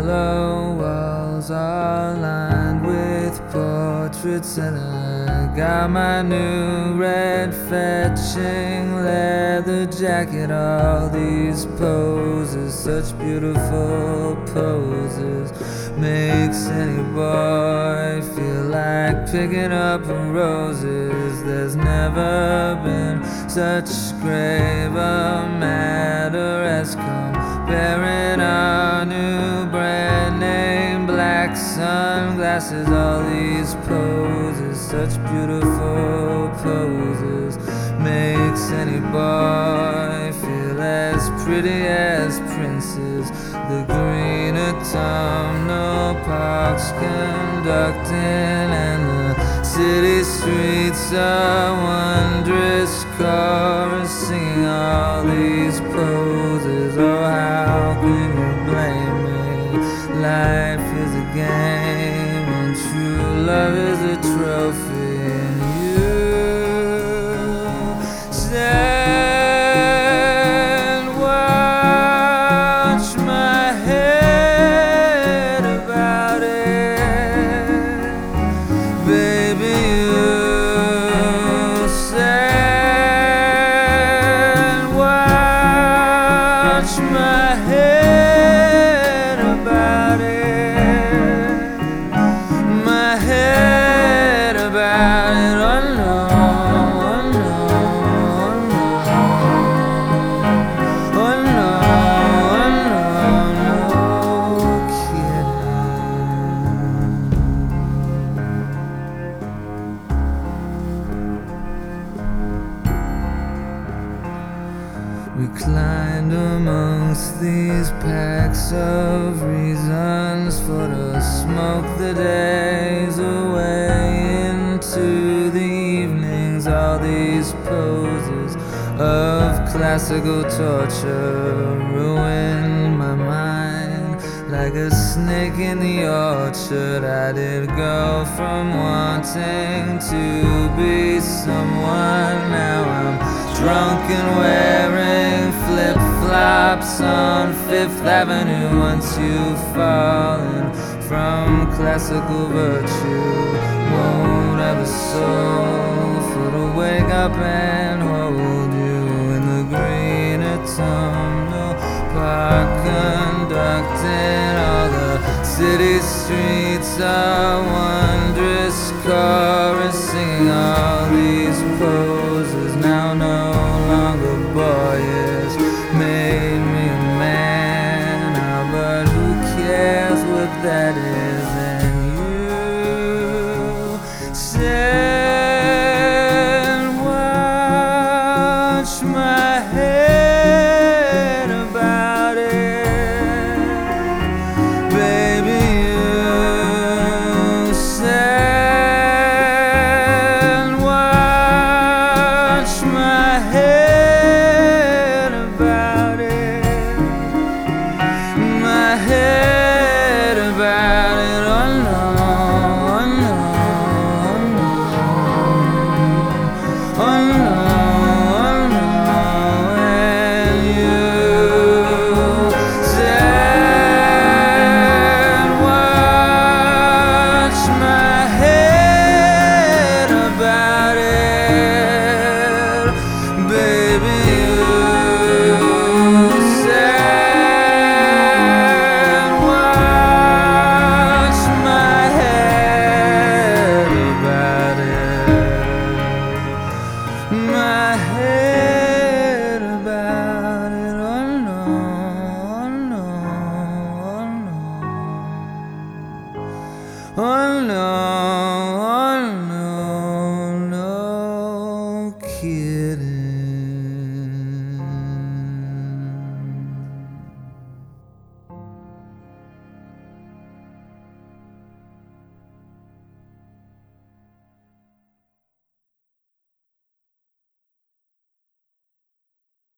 yellow walls are lined with portraits, and I got my new red fetching leather jacket. All these poses, such beautiful poses, makes any boy feel like picking up roses. There's never been such grave a matter as comparing our new brand name black sunglasses. All these poses, such beautiful poses, makes any boy feel as pretty as princes. The green autumnal parks conducting, and the city streets are wondrous chorus singing all these poses. Oh, how can you blame me? Life is a game and true love is a trophy, and you stand, watch my head about it, baby. You stand, watch my head about it, my head about it. Oh no, oh no, oh no, oh no, oh no, no kidding. Reclined amongst these packs of reasons for to smoke the days away into the evenings. All these poses of classical torture ruined my mind like a snake in the orchard. I did go from wanting to be someone. Now I'm drunk and wearing flip-flops on Fifth Avenue. Once you've fallen from classical virtue, won't have a soul for to wake up and hold you in the green autumnal park conducting. All the city streets are wondrous chorus singing all these poses. Now no longer boyish, made me a man now, but who cares what that is? And you stand, watch my head about it, baby. You stand, watch my head about it, my head about it. Oh no, oh no, oh no, oh no, oh no. And you stand, watch my head about it, baby. You stand, watch my head about it, my head about it. Oh no, oh no, oh no, oh no, oh no, no kidding.